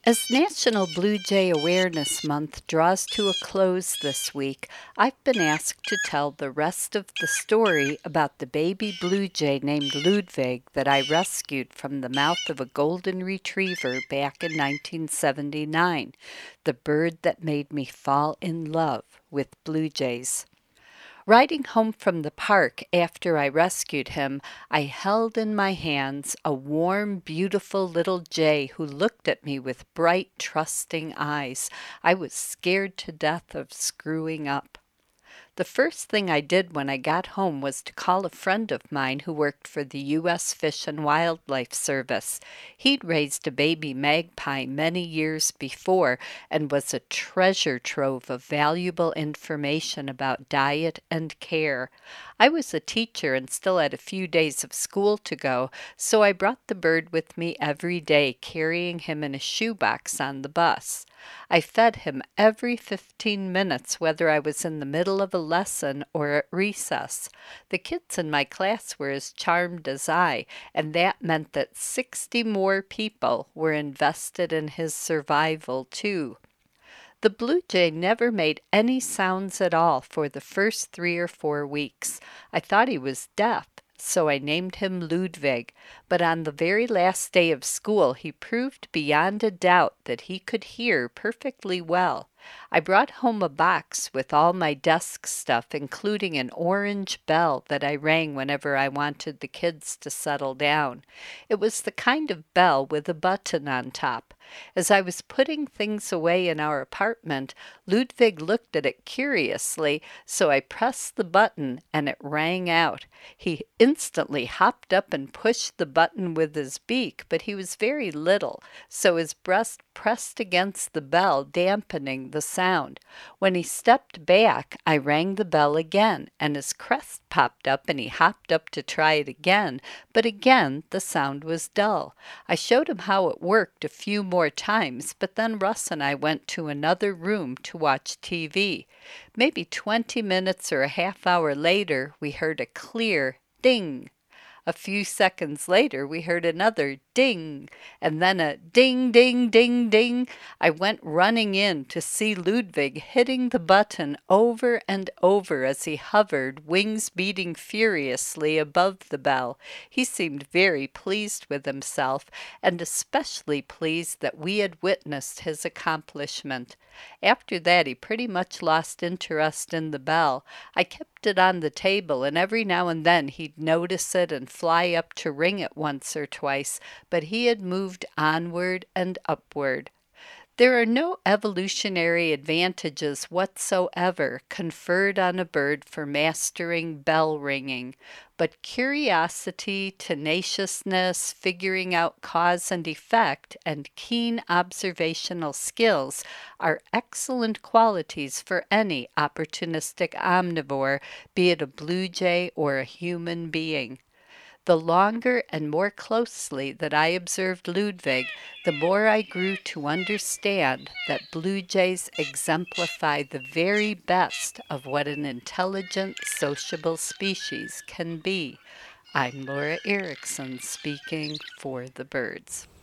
As National Blue Jay Awareness Month draws to a close this week, I've been asked to tell the rest of the story about the baby blue jay named Ludwig that I rescued from the mouth of a golden retriever back in 1979, the bird that made me fall in love with blue jays. Riding home from the park after I rescued him, I held in my hands a warm, beautiful little jay who looked at me with bright, trusting eyes. I was scared to death of screwing up. The first thing I did when I got home was to call a friend of mine who worked for the U.S. Fish and Wildlife Service. He'd raised a baby magpie many years before and was a treasure trove of valuable information about diet and care. I was a teacher and still had a few days of school to go, so I brought the bird with me every day, carrying him in a shoebox on the bus. I fed him every 15 minutes, whether I was in the middle of a lesson or at recess. The kids in my class were as charmed as I, and that meant that 60 more people were invested in his survival, too. The blue jay never made any sounds at all for the first 3 or 4 weeks. I thought he was deaf, so I named him Ludwig, but on the very last day of school he proved beyond a doubt that he could hear perfectly well. I brought home a box with all my desk stuff, including an orange bell that I rang whenever I wanted the kids to settle down. It was the kind of bell with a button on top. As I was putting things away in our apartment, Ludwig looked at it curiously, so I pressed the button and it rang out. He instantly hopped up and pushed the button with his beak, but he was very little, so his breast pressed against the bell, dampening the sound. When he stepped back, I rang the bell again, and his crest popped up and he hopped up to try it again, but again the sound was dull. I showed him how it worked a few more times, but then Russ and I went to another room to watch TV. Maybe 20 minutes or a half hour later, we heard a clear ding. A few seconds later, we heard another ding, and then a ding, ding, ding, ding. I went running in to see Ludwig hitting the button over and over as he hovered, wings beating furiously above the bell. He seemed very pleased with himself, and especially pleased that we had witnessed his accomplishment. After that, he pretty much lost interest in the bell. I kept it on the table, and every now and then he'd notice it and fly up to ring it once or twice, but he had moved onward and upward. There are no evolutionary advantages whatsoever conferred on a bird for mastering bell ringing, but curiosity, tenaciousness, figuring out cause and effect, and keen observational skills are excellent qualities for any opportunistic omnivore, be it a blue jay or a human being. The longer and more closely that I observed Ludwig, the more I grew to understand that blue jays exemplify the very best of what an intelligent, sociable species can be. I'm Laura Erickson speaking for the birds.